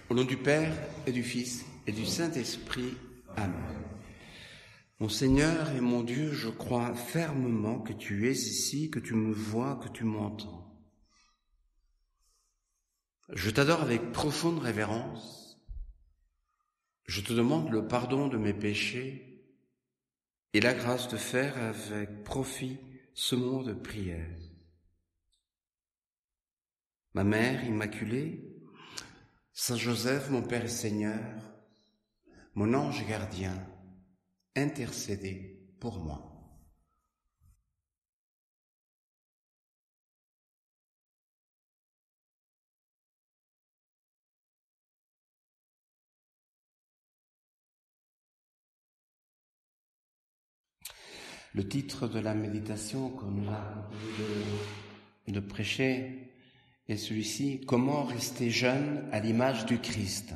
Au nom du Père et du Fils et du Saint-Esprit. Amen. Mon Seigneur et mon Dieu, je crois fermement que tu es ici, que tu me vois, que tu m'entends. Je t'adore avec profonde révérence. Je te demande le pardon de mes péchés et la grâce de faire avec profit ce moment de prière. Ma Mère Immaculée, Saint Joseph, mon Père et Seigneur, mon ange gardien, intercédez pour moi. Le titre de la méditation qu'on nous a de prêcher est celui-ci: Comment rester jeune à l'image du Christ?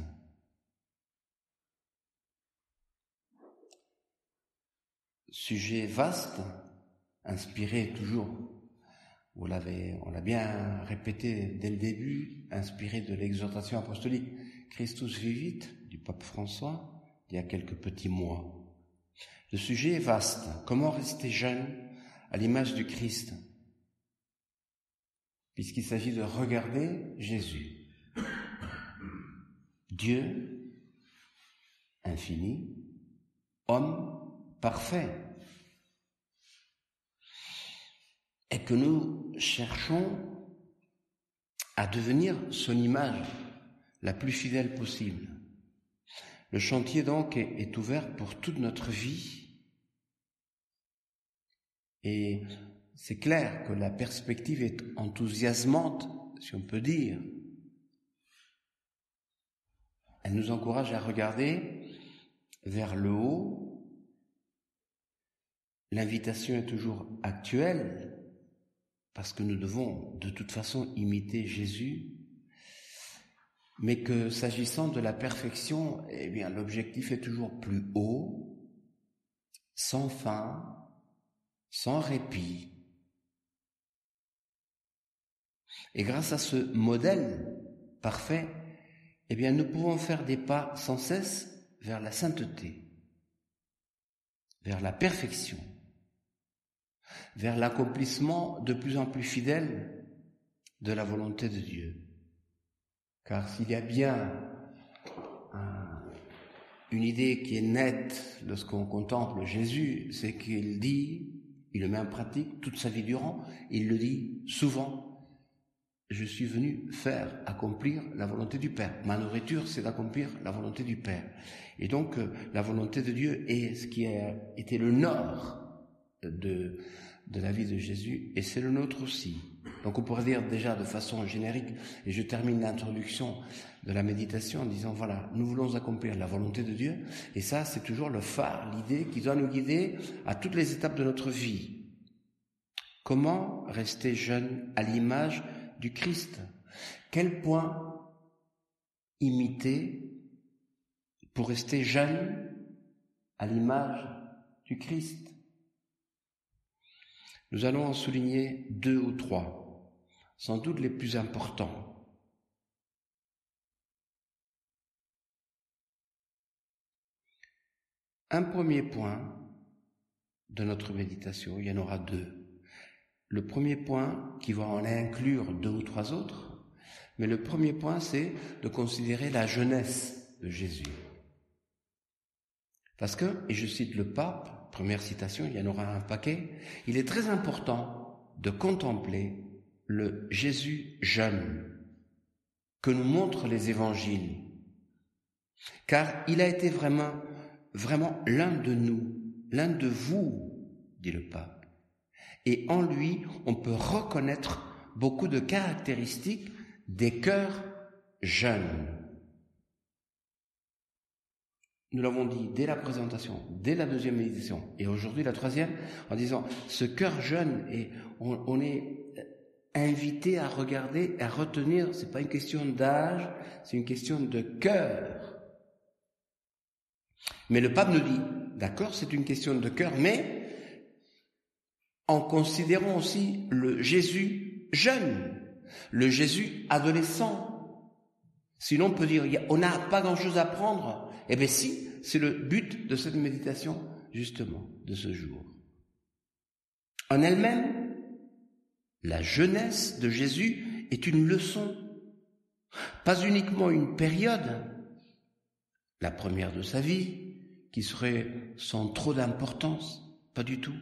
Sujet vaste, inspiré toujours, on l'a bien répété dès le début, inspiré de l'exhortation apostolique Christus Vivit du pape François, il y a quelques petits mois. Le sujet est vaste. Comment rester jeune à l'image du Christ? Puisqu'il s'agit de regarder Jésus. Dieu infini, homme parfait. Et que nous cherchons à devenir son image la plus fidèle possible. Le chantier donc est ouvert pour toute notre vie. Et c'est clair que la perspective est enthousiasmante, si on peut dire. Elle nous encourage à regarder vers le haut. L'invitation est toujours actuelle, parce que nous devons de toute façon imiter Jésus, mais que s'agissant de la perfection, eh bien, l'objectif est toujours plus haut, sans fin, sans répit. Et grâce à ce modèle parfait, eh bien, nous pouvons faire des pas sans cesse vers la sainteté, vers la perfection, vers l'accomplissement de plus en plus fidèle de la volonté de Dieu. Car s'il y a bien une idée qui est nette lorsqu'on contemple Jésus, c'est qu'il dit, il le met en pratique toute sa vie durant, il le dit souvent: je suis venu faire accomplir la volonté du Père. Ma nourriture, c'est d'accomplir la volonté du Père. Et donc, la volonté de Dieu est ce qui a été le nord de la vie de Jésus, et c'est le nôtre aussi. Donc on pourrait dire déjà de façon générique, et je termine l'introduction de la méditation en disant, voilà, nous voulons accomplir la volonté de Dieu, et ça c'est toujours le phare, l'idée qui doit nous guider à toutes les étapes de notre vie. Comment rester jeune à l'image du Christ? Quel point imiter pour rester jeune à l'image du Christ? Nous allons en souligner 2 ou 3, sans doute les plus importants. Un premier point de notre méditation, il y en aura 2. Le premier point, qui va en inclure 2 ou 3 autres, mais le premier point, c'est de considérer la jeunesse de Jésus. Parce que, et je cite le pape, première citation, il y en aura un paquet, il est très important de contempler le Jésus jeune que nous montrent les évangiles. Car il a été vraiment l'un de nous, l'un de vous, dit le pape. Et en lui, on peut reconnaître beaucoup de caractéristiques des cœurs jeunes. Nous l'avons dit dès la présentation, dès la 2e méditation, et aujourd'hui la 3e, en disant, ce cœur jeune, et on est invité à regarder, à retenir, c'est pas une question d'âge, c'est une question de cœur. Mais le pape nous dit, d'accord, c'est une question de cœur, mais en considérant aussi le Jésus jeune, le Jésus adolescent. Sinon, on peut dire, on n'a pas grand-chose à apprendre. Eh bien si, c'est le but de cette méditation, justement, de ce jour. En elle-même, la jeunesse de Jésus est une leçon, pas uniquement une période, la première de sa vie, qui serait sans trop d'importance, pas du tout.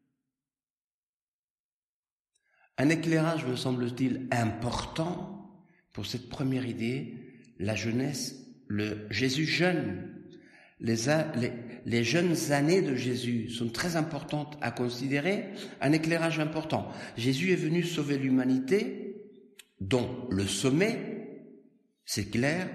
Un éclairage, me semble-t-il, important pour cette première idée, la jeunesse, le Jésus jeune. Les jeunes années de Jésus sont très importantes à considérer, un éclairage important. Jésus est venu sauver l'humanité, dont le sommet, c'est clair,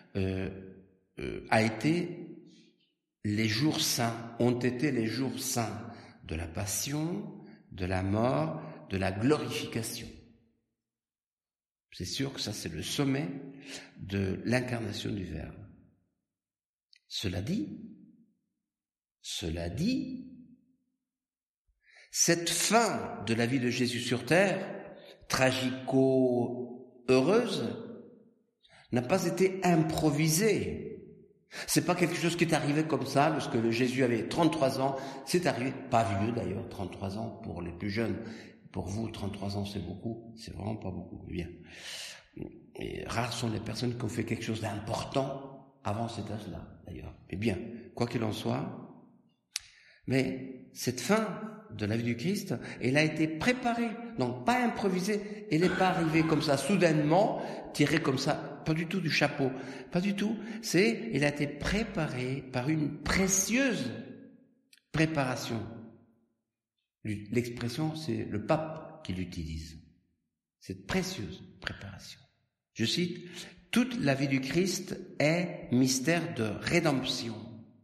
a été les jours saints, ont été les jours saints de la passion, de la mort, de la glorification. C'est sûr que ça, c'est le sommet de l'incarnation du Verbe. Cela dit, cette fin de la vie de Jésus sur terre, tragico-heureuse, n'a pas été improvisée. C'est pas quelque chose qui est arrivé comme ça, lorsque Jésus avait 33 ans, c'est arrivé, pas vieux d'ailleurs, 33 ans pour les plus jeunes. Pour vous, 33 ans, c'est beaucoup, c'est vraiment pas beaucoup, bien. Et rares sont les personnes qui ont fait quelque chose d'important avant cet âge-là, d'ailleurs. Mais bien, quoi qu'il en soit, mais cette fin de la vie du Christ, elle a été préparée, donc pas improvisée, elle n'est pas arrivée comme ça, soudainement, tirée comme ça, pas du tout du chapeau, pas du tout, elle a été préparée par une précieuse préparation. L'expression, c'est le pape qui l'utilise. Cette précieuse préparation. Je cite, « Toute la vie du Christ est mystère de rédemption. »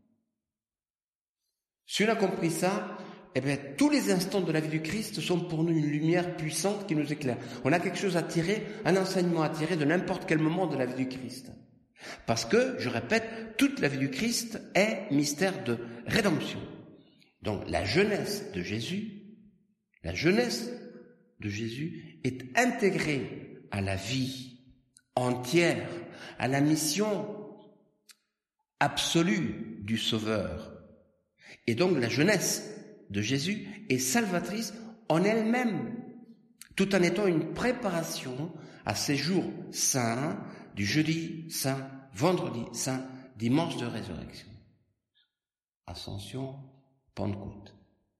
Si on a compris ça, eh bien, tous les instants de la vie du Christ sont pour nous une lumière puissante qui nous éclaire. On a quelque chose à tirer, un enseignement à tirer de n'importe quel moment de la vie du Christ. Parce que, je répète, toute la vie du Christ est mystère de rédemption. Donc, la jeunesse de Jésus est intégrée à la vie entière, à la mission absolue du Sauveur. Et donc, la jeunesse de Jésus est salvatrice en elle-même, tout en étant une préparation à ces jours saints, du jeudi saint, vendredi saint, dimanche de résurrection. Ascension, Pentecôte.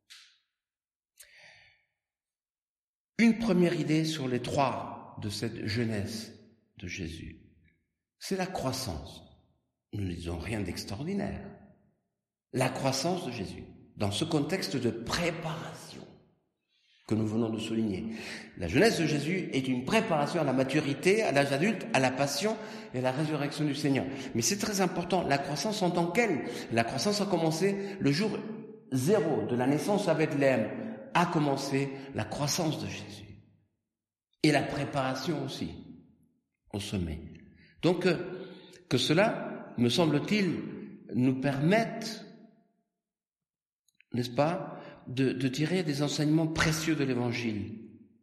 Une première idée sur les trois de cette jeunesse de Jésus, c'est la croissance. Nous ne disons rien d'extraordinaire. La croissance de Jésus, dans ce contexte de préparation que nous venons de souligner. La jeunesse de Jésus est une préparation à la maturité, à l'âge adulte, à la passion et à la résurrection du Seigneur. Mais c'est très important, la croissance en tant qu'elle. La croissance a commencé le jour 0 de la naissance à Bethléem, a commencé la croissance de Jésus. Et la préparation aussi, au sommet. Donc, que cela, me semble-t-il, nous permette, n'est-ce pas, de tirer des enseignements précieux de l'Évangile.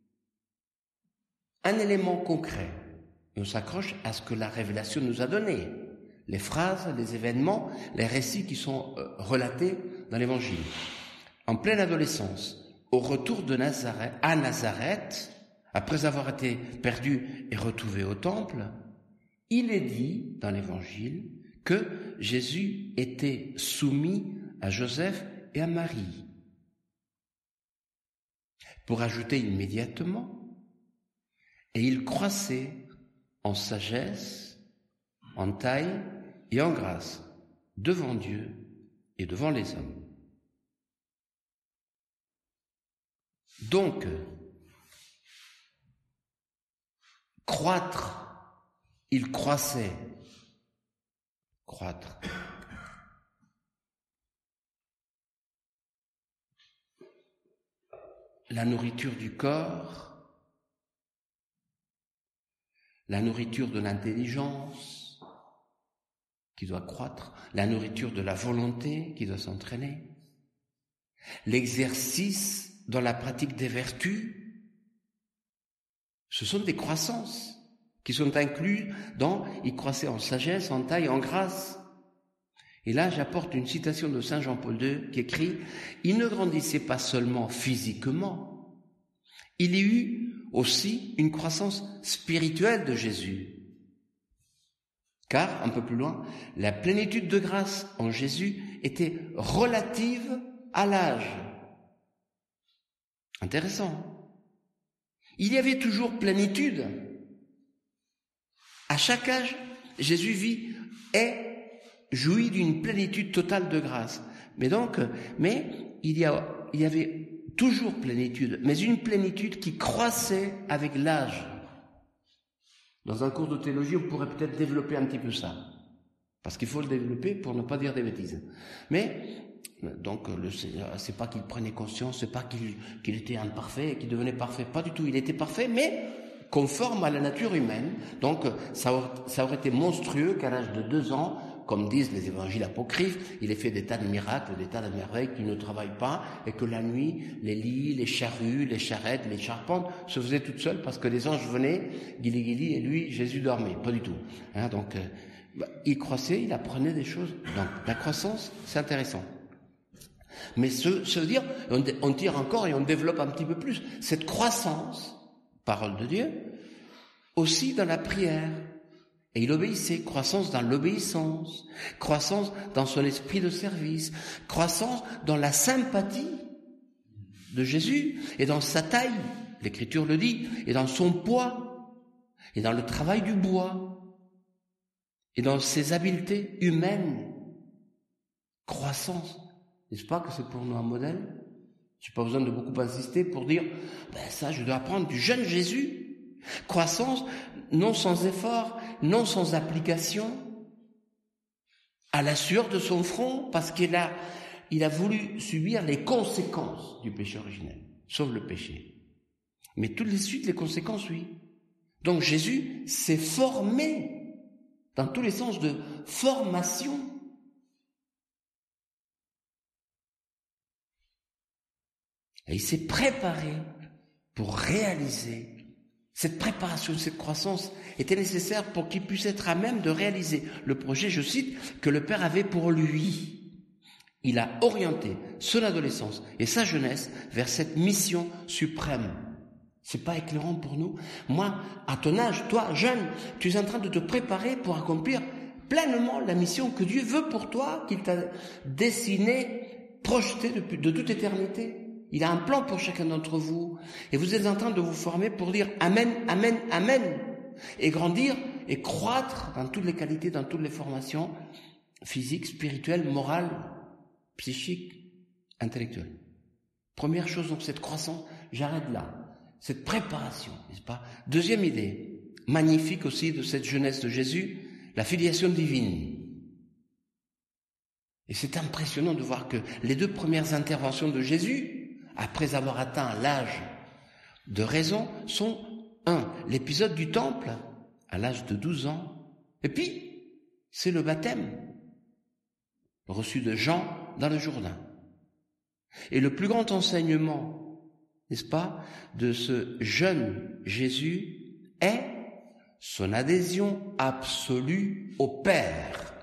Un élément concret, on s'accroche à ce que la révélation nous a donné. Les phrases, les événements, les récits qui sont relatés dans l'Évangile. En pleine adolescence, au retour de Nazareth, à Nazareth, après avoir été perdu et retrouvé au temple, il est dit dans l'Évangile que Jésus était soumis à Joseph et à Marie. Pour ajouter immédiatement, et il croissait en sagesse, en taille et en grâce, devant Dieu et devant les hommes. Donc, croître, il croissait, croître. La nourriture du corps, la nourriture de l'intelligence qui doit croître, la nourriture de la volonté qui doit s'entraîner, l'exercice dans la pratique des vertus, ce sont des croissances qui sont inclus dans « il croissait en sagesse, en taille, en grâce ». Et là, j'apporte une citation de Saint Jean-Paul II qui écrit « Il ne grandissait pas seulement physiquement, il y eut aussi une croissance spirituelle de Jésus. Car, un peu plus loin, la plénitude de grâce en Jésus était relative à l'âge. » Intéressant. Il y avait toujours plénitude. À chaque âge, Jésus vit et jouit d'une plénitude totale de grâce. Mais il y avait toujours plénitude, mais une plénitude qui croissait avec l'âge. Dans un cours de théologie, on pourrait peut-être développer un petit peu ça, parce qu'il faut le développer pour ne pas dire des bêtises. Mais donc, c'est pas qu'il prenait conscience, c'est pas qu'il était imparfait et qu'il devenait parfait, pas du tout. Il était parfait, mais conforme à la nature humaine. Donc, ça aurait été monstrueux qu'à l'âge de 2 ans, comme disent les évangiles apocryphes, il ait fait des tas de miracles, des tas de merveilles, qu'il ne travaille pas, et que la nuit, les lits, les charrues, les charrettes, les charpentes se faisaient toutes seules parce que les anges venaient, guili, et lui, Jésus dormait. Pas du tout. Donc, il croissait, il apprenait des choses. Donc, la croissance, c'est intéressant. Mais se dire, on tire encore et on développe un petit peu plus cette croissance, parole de Dieu, aussi dans la prière. Et il obéissait, croissance dans l'obéissance, croissance dans son esprit de service, croissance dans la sympathie de Jésus et dans sa taille, l'Écriture le dit, et dans son poids, et dans le travail du bois, et dans ses habiletés humaines. Croissance. N'est-ce pas que c'est pour nous un modèle? Je n'ai pas besoin de beaucoup insister pour dire, ça je dois apprendre du jeune Jésus. Croissance, non sans effort, non sans application, à la sueur de son front, parce qu'il a voulu subir les conséquences du péché originel, sauf le péché. Mais toutes les suites, les conséquences, oui. Donc Jésus s'est formé, dans tous les sens de formation. Et il s'est préparé pour réaliser. Cette préparation, cette croissance était nécessaire pour qu'il puisse être à même de réaliser le projet, je cite, que le Père avait pour lui. Il a orienté son adolescence et sa jeunesse vers cette mission suprême. C'est pas éclairant pour nous? Moi, à ton âge, toi, jeune, tu es en train de te préparer pour accomplir pleinement la mission que Dieu veut pour toi, qu'il t'a dessinée, projetée de toute éternité. Il a un plan pour chacun d'entre vous. Et vous êtes en train de vous former pour dire Amen, Amen, Amen. Et grandir et croître dans toutes les qualités, dans toutes les formations physiques, spirituelles, morales, psychiques, intellectuelles. Première chose, donc, cette croissance, j'arrête là. Cette préparation, n'est-ce pas? Deuxième idée, magnifique aussi de cette jeunesse de Jésus, la filiation divine. Et c'est impressionnant de voir que les 2 premières interventions de Jésus, après avoir atteint l'âge de raison, sont 1. L'épisode du temple, à l'âge de 12 ans, et puis, c'est le baptême, reçu de Jean dans le Jourdain. Et le plus grand enseignement, n'est-ce pas, de ce jeune Jésus est son adhésion absolue au Père.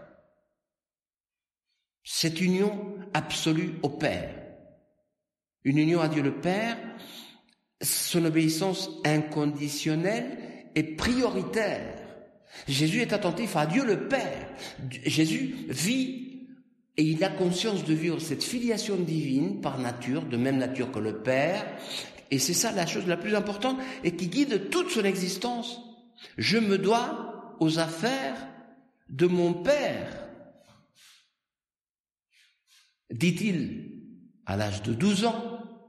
Cette union absolue au Père. Une union à Dieu le Père, son obéissance inconditionnelle et prioritaire. Jésus est attentif à Dieu le Père. Jésus vit et il a conscience de vivre cette filiation divine par nature, de même nature que le Père. Et c'est ça la chose la plus importante et qui guide toute son existence. Je me dois aux affaires de mon Père, dit-il à l'âge de 12 ans.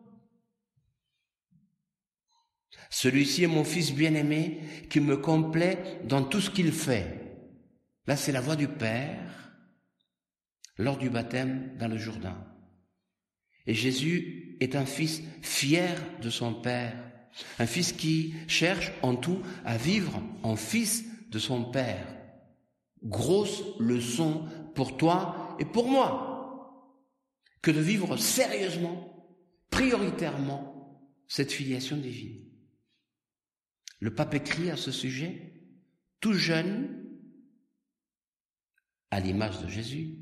Celui-ci est mon fils bien-aimé qui me complaît dans tout ce qu'il fait. Là, c'est la voix du Père lors du baptême dans le Jourdain. Et Jésus est un fils fier de son Père, un fils qui cherche en tout à vivre en fils de son Père. Grosse leçon pour toi et pour moi, que de vivre sérieusement, prioritairement, cette filiation divine. Le pape écrit à ce sujet, tout jeune, à l'image de Jésus,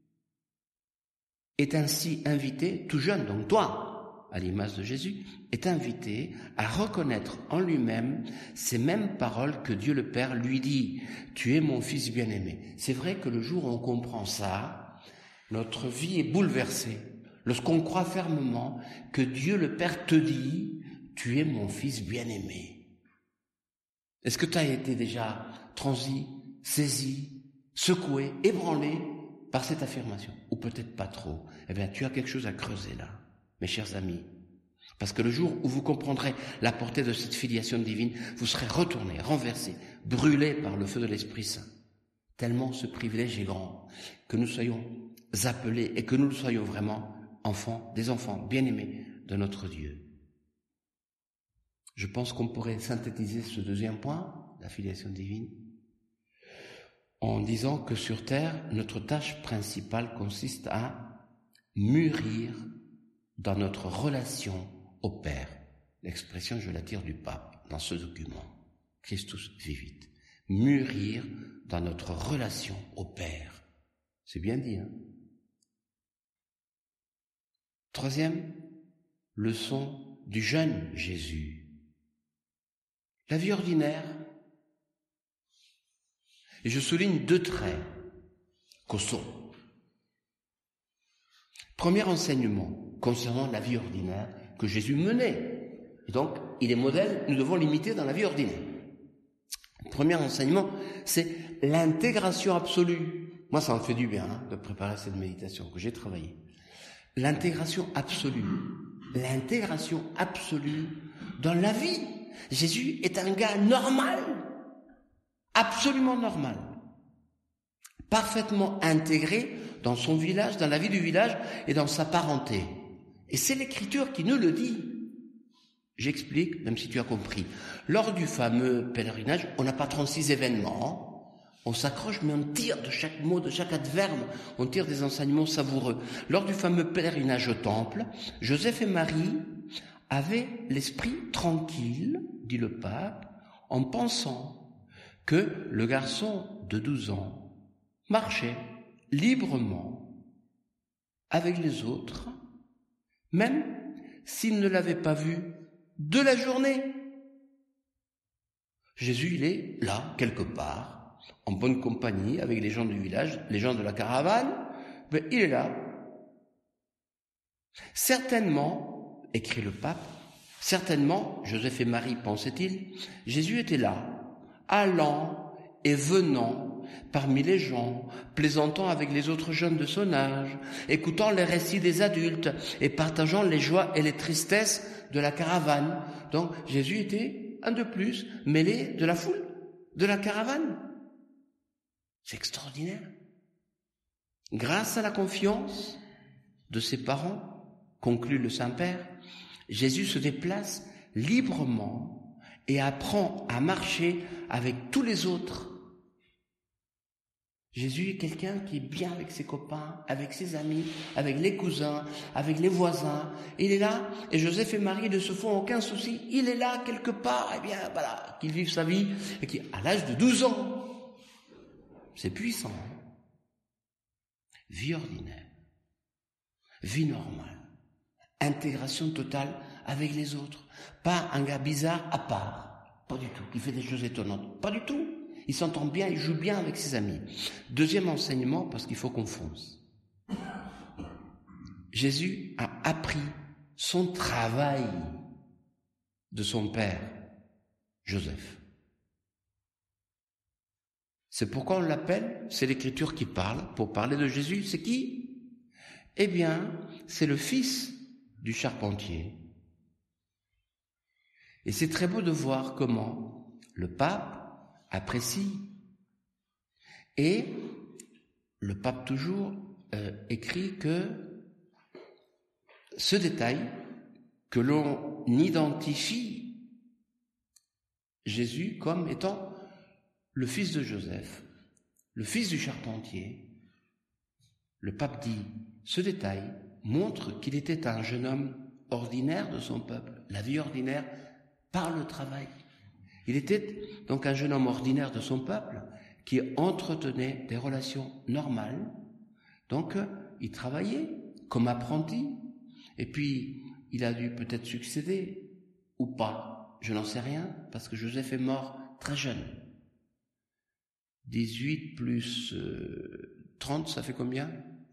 est ainsi invité, tout jeune, donc toi, à l'image de Jésus, est invité à reconnaître en lui-même ces mêmes paroles que Dieu le Père lui dit. Tu es mon fils bien-aimé. C'est vrai que le jour où on comprend ça, notre vie est bouleversée. Lorsqu'on croit fermement que Dieu le Père te dit, tu es mon fils bien-aimé. Est-ce que tu as été déjà transi, saisi, secoué, ébranlé par cette affirmation? Ou peut-être pas trop. Eh bien, tu as quelque chose à creuser là, mes chers amis. Parce que le jour où vous comprendrez la portée de cette filiation divine, vous serez retournés, renversés, brûlés par le feu de l'Esprit Saint. Tellement ce privilège est grand, que nous soyons appelés et que nous soyons vraiment enfants, des enfants bien-aimés de notre Dieu. Je pense qu'on pourrait synthétiser ce deuxième point, la filiation divine, en disant que sur terre, notre tâche principale consiste à mûrir dans notre relation au Père. L'expression, je la tire du pape dans ce document. Christus vivit. Mûrir dans notre relation au Père. C'est bien dit, hein? Troisième leçon du jeune Jésus. La vie ordinaire. Et je souligne deux traits costauds. Premier enseignement concernant la vie ordinaire que Jésus menait. Et donc, il est modèle, nous devons l'imiter dans la vie ordinaire. Premier enseignement, c'est l'intégration absolue. Moi, ça me fait du bien de préparer cette méditation que j'ai travaillée. L'intégration absolue dans la vie. Jésus est un gars normal, absolument normal, parfaitement intégré dans son village, dans la vie du village et dans sa parenté. Et c'est l'Écriture qui nous le dit. J'explique, même si tu as compris. Lors du fameux pèlerinage, on n'a pas 36 événements. On s'accroche, mais on tire de chaque mot, de chaque adverbe, on tire des enseignements savoureux. Lors du fameux pèlerinage au temple, Joseph et Marie avaient l'esprit tranquille, dit le pape, en pensant que le garçon de 12 ans marchait librement avec les autres, même s'il ne l'avait pas vu de la journée. Jésus, il est là, quelque part, en bonne compagnie avec les gens du village, les gens de la caravane, mais il est là. Certainement, écrit le pape, certainement, Joseph et Marie, pensait-il, Jésus était là, allant et venant parmi les gens, plaisantant avec les autres jeunes de son âge, écoutant les récits des adultes et partageant les joies et les tristesses de la caravane. Donc Jésus était un de plus, mêlé de la foule, de la caravane. C'est extraordinaire. Grâce à la confiance de ses parents, conclut le Saint-Père, Jésus se déplace librement et apprend à marcher avec tous les autres. Jésus est quelqu'un qui est bien avec ses copains, avec ses amis, avec les cousins, avec les voisins. Il est là, et Joseph et Marie ne se font aucun souci. Il est là quelque part, et bien voilà, qu'il vive sa vie, et qui, à l'âge de 12 ans, c'est puissant. Vie ordinaire, vie normale, intégration totale avec les autres. Pas un gars bizarre à part, pas du tout, qui fait des choses étonnantes, pas du tout. Il s'entend bien, il joue bien avec ses amis. Deuxième enseignement, parce qu'il faut qu'on fonce. Jésus a appris son travail de son père, Joseph. C'est pourquoi on l'appelle, c'est l'Écriture qui parle, pour parler de Jésus, c'est qui? Eh bien, c'est le fils du charpentier. Et c'est très beau de voir comment le pape apprécie. Et le pape toujours écrit que ce détail, que l'on identifie Jésus comme étant le fils de Joseph, le fils du charpentier, le pape dit, ce détail montre qu'il était un jeune homme ordinaire de son peuple, la vie ordinaire par le travail. Il était donc un jeune homme ordinaire de son peuple qui entretenait des relations normales. Donc, il travaillait comme apprenti. Et puis, il a dû peut-être succéder ou pas. Je n'en sais rien, parce que Joseph est mort très jeune. 18 plus 30, ça fait combien ?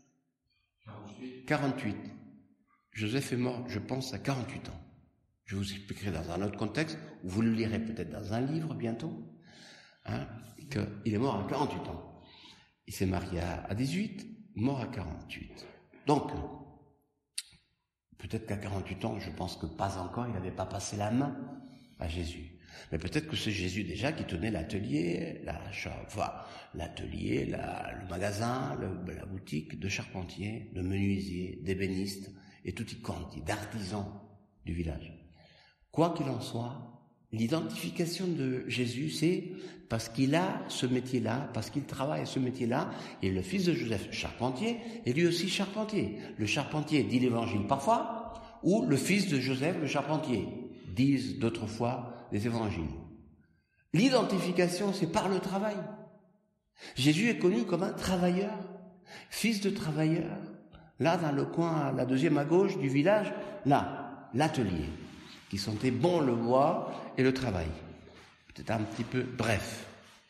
48. Joseph est mort, je pense, à 48 ans. Je vous expliquerai dans un autre contexte, ou vous le lirez peut-être dans un livre bientôt, qu'il est mort à 48 ans. Il s'est marié à 18, mort à 48. Donc, peut-être qu'à 48 ans, je pense que pas encore, il n'avait pas passé la main à Jésus. Mais peut-être que c'est Jésus déjà qui tenait l'atelier, le magasin, la boutique de charpentier, de menuisier, d'ébéniste et tutti quanti, d'artisans du village. Quoi qu'il en soit, l'identification de Jésus, c'est parce qu'il a ce métier-là, parce qu'il travaille à ce métier-là, et le fils de Joseph, charpentier, est lui aussi charpentier. Le charpentier dit l'évangile parfois, ou le fils de Joseph, le charpentier, disent d'autres fois les évangiles. L'identification, c'est par le travail. Jésus est connu comme un travailleur, fils de travailleur. Là, dans le coin, la deuxième à gauche du village, là, l'atelier, qui sentait bon le bois et le travail. Peut-être un petit peu bref.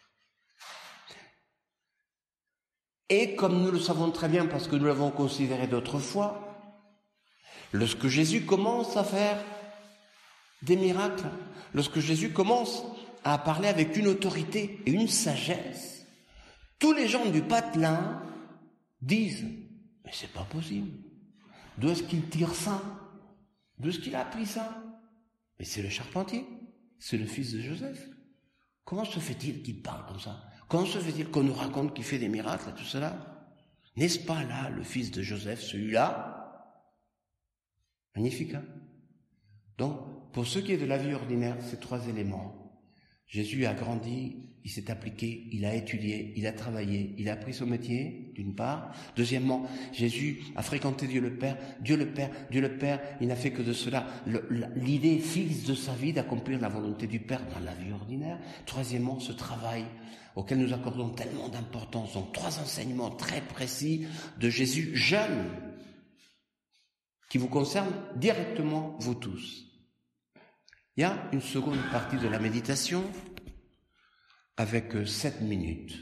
Et comme nous le savons très bien, parce que nous l'avons considéré d'autres fois, lorsque Jésus commence à faire des miracles, lorsque Jésus commence à parler avec une autorité et une sagesse, tous les gens du patelin disent « Mais c'est pas possible. D'où est-ce qu'il tire ça? D'où est-ce qu'il a appris ça? Mais c'est le charpentier, c'est le fils de Joseph. Comment se fait-il qu'il parle comme ça? Comment se fait-il qu'on nous raconte qu'il fait des miracles et tout cela? N'est-ce pas là le fils de Joseph, celui-là? Magnifique, hein? Donc, pour ce qui est de la vie ordinaire, ces trois éléments. Jésus a grandi, il s'est appliqué, il a étudié, il a travaillé, il a appris son métier, d'une part. Deuxièmement, Jésus a fréquenté Dieu le Père, il n'a fait que de cela l'idée fixe de sa vie d'accomplir la volonté du Père dans la vie ordinaire. Troisièmement, ce travail auquel nous accordons tellement d'importance. Donc, trois enseignements très précis de Jésus jeune, qui vous concernent directement, vous tous. Il y a une seconde partie de la méditation avec 7 minutes.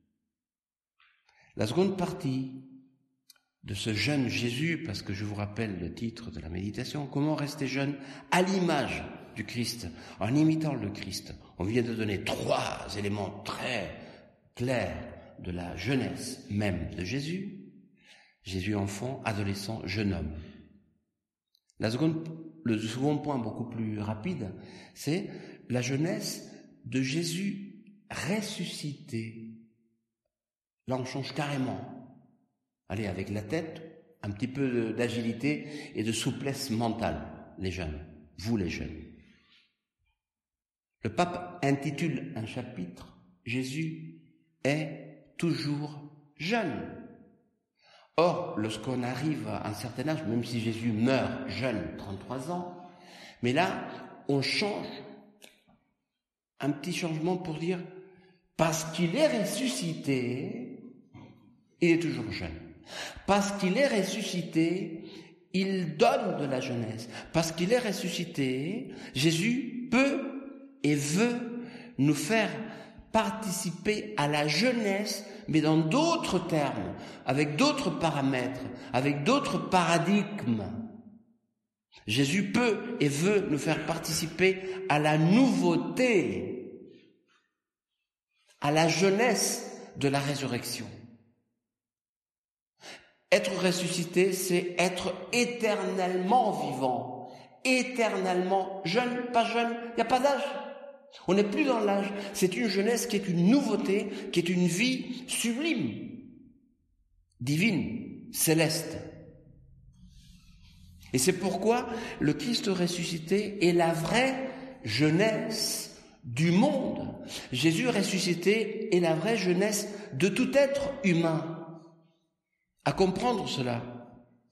La seconde partie de ce jeune Jésus, parce que je vous rappelle le titre de la méditation, comment rester jeune à l'image du Christ, en imitant le Christ. On vient de donner 3 éléments très clairs de la jeunesse même de Jésus. Jésus enfant, adolescent, jeune homme. Le second point beaucoup plus rapide, c'est la jeunesse de Jésus ressuscité. Là, on change carrément. Allez, avec la tête, un petit peu d'agilité et de souplesse mentale, les jeunes, vous les jeunes. Le pape intitule un chapitre « Jésus est toujours jeune ». Or, lorsqu'on arrive à un certain âge, même si Jésus meurt jeune, 33 ans, mais là, on change, un petit changement pour dire, parce qu'il est ressuscité, il est toujours jeune. Parce qu'il est ressuscité, il donne de la jeunesse. Parce qu'il est ressuscité, Jésus peut et veut nous faire participer à la jeunesse, mais dans d'autres termes, avec d'autres paramètres, avec d'autres paradigmes. Jésus peut et veut nous faire participer à la nouveauté, à la jeunesse de la résurrection. Être ressuscité, c'est être éternellement vivant, éternellement jeune, pas jeune, il n'y a pas d'âge. On n'est plus dans l'âge. C'est une jeunesse qui est une nouveauté, qui est une vie sublime, divine, céleste. Et c'est pourquoi le Christ ressuscité est la vraie jeunesse du monde. Jésus ressuscité est la vraie jeunesse de tout être humain. À comprendre cela.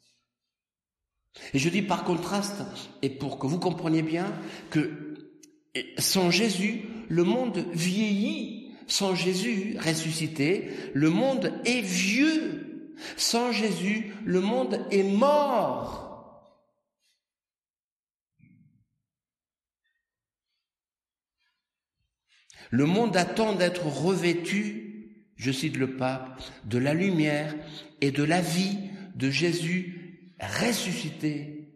Et je dis par contraste, et pour que vous compreniez bien, que Sans Jésus, le monde vieillit. Sans Jésus ressuscité, le monde est vieux. Sans Jésus, le monde est mort. Le monde attend d'être revêtu, je cite le pape, de la lumière et de la vie de Jésus ressuscité.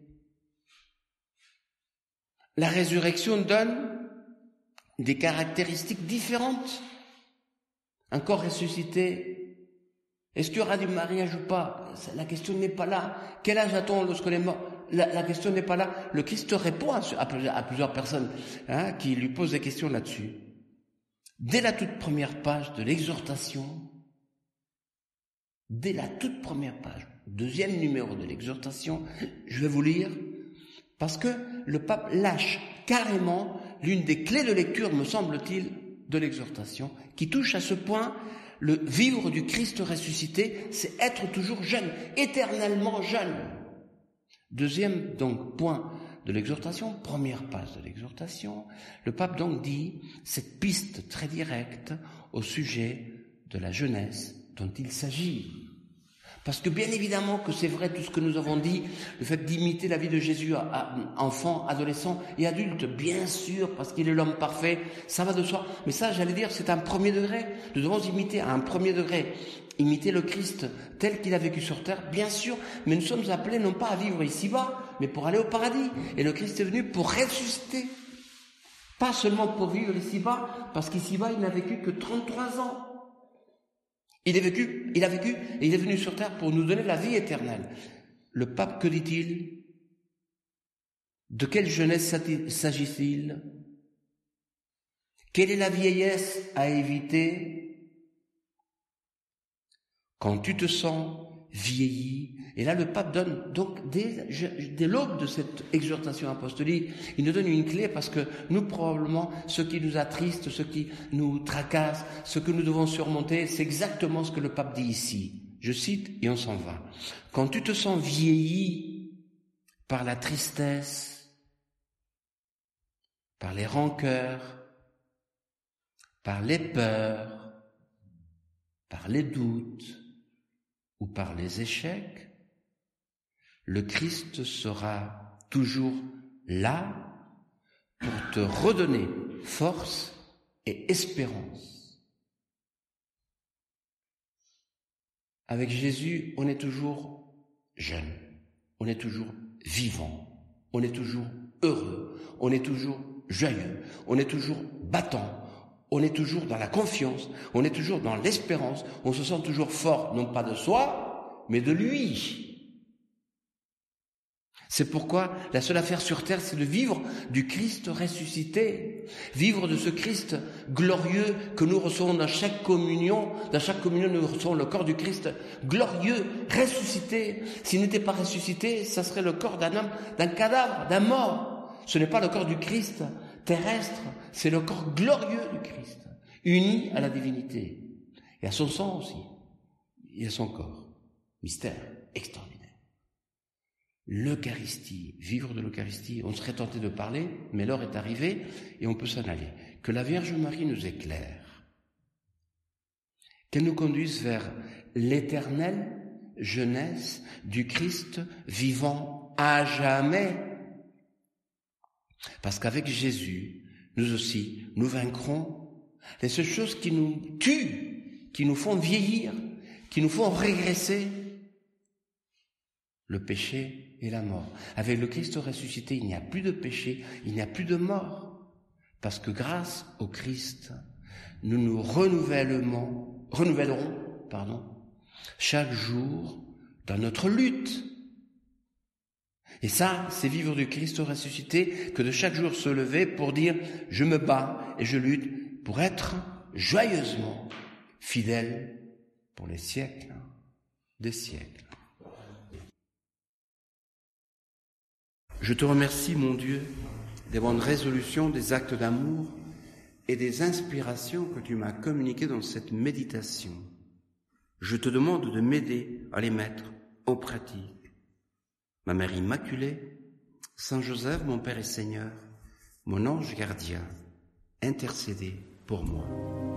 La résurrection donne des caractéristiques différentes. Un corps ressuscité, est-ce qu'il y aura du mariage ou pas? La question n'est pas là. Quel âge a-t-on lorsqu'on est mort? La question n'est pas là. Le Christ répond à plusieurs personnes qui lui posent des questions là-dessus. Dès la toute première page de l'exhortation, dès la toute première page, deuxième numéro de l'exhortation, je vais vous lire, parce que le pape lâche carrément l'une des clés de lecture, me semble-t-il, de l'exhortation, qui touche à ce point le vivre du Christ ressuscité, c'est être toujours jeune, éternellement jeune. Deuxième donc point de l'exhortation, première page de l'exhortation, le pape donc dit cette piste très directe au sujet de la jeunesse dont il s'agit. Parce que bien évidemment que c'est vrai tout ce que nous avons dit, le fait d'imiter la vie de Jésus à enfant, adolescent et adulte, bien sûr, parce qu'il est l'homme parfait, ça va de soi. Mais ça, j'allais dire, c'est un premier degré. Nous devons imiter à un premier degré, imiter le Christ tel qu'il a vécu sur terre, bien sûr, mais nous sommes appelés non pas à vivre ici-bas, mais pour aller au paradis. Et le Christ est venu pour ressusciter. Pas seulement pour vivre ici-bas, parce qu'ici-bas, il n'a vécu que 33 ans. Il a vécu et il est venu sur terre pour nous donner la vie éternelle. Le pape, que dit-il? De quelle jeunesse s'agit-il? Quelle est la vieillesse à éviter? Quand tu te sens vieilli. Et là, le pape donne, donc, dès l'aube de cette exhortation apostolique, il nous donne une clé parce que nous, probablement, ce qui nous attriste, ce qui nous tracasse, ce que nous devons surmonter, c'est exactement ce que le pape dit ici. Je cite et on s'en va. Quand tu te sens vieilli par la tristesse, par les rancœurs, par les peurs, par les doutes, ou par les échecs, le Christ sera toujours là pour te redonner force et espérance. Avec Jésus, on est toujours jeune, on est toujours vivant, on est toujours heureux, on est toujours joyeux, on est toujours battant. On est toujours dans la confiance, on est toujours dans l'espérance, on se sent toujours fort, non pas de soi, mais de lui. C'est pourquoi la seule affaire sur terre, c'est de vivre du Christ ressuscité, vivre de ce Christ glorieux que nous recevons dans chaque communion. Dans chaque communion, nous recevons le corps du Christ glorieux, ressuscité. S'il n'était pas ressuscité, ça serait le corps d'un homme, d'un cadavre, d'un mort. Ce n'est pas le corps du Christ terrestre, c'est le corps glorieux du Christ, uni à la divinité, et à son sang aussi, et à son corps. Mystère extraordinaire. L'Eucharistie, vivre de l'Eucharistie, on serait tenté de parler, mais l'heure est arrivée et on peut s'en aller. Que la Vierge Marie nous éclaire, qu'elle nous conduise vers l'éternelle jeunesse du Christ vivant à jamais. Parce qu'avec Jésus, nous aussi, nous vaincrons les seules choses qui nous tuent, qui nous font vieillir, qui nous font régresser, le péché et la mort. Avec le Christ ressuscité, il n'y a plus de péché, il n'y a plus de mort. Parce que grâce au Christ, nous nous renouvellerons, chaque jour dans notre lutte. Et ça, c'est vivre du Christ ressuscité, que de chaque jour se lever pour dire « je me bats et je lutte pour être joyeusement fidèle pour les siècles des siècles ». Je te remercie, mon Dieu, des bonnes résolutions, des actes d'amour et des inspirations que tu m'as communiquées dans cette méditation. Je te demande de m'aider à les mettre en pratique. Ma Mère Immaculée, Saint Joseph, mon Père et Seigneur, Mon ange gardien, intercédez pour moi.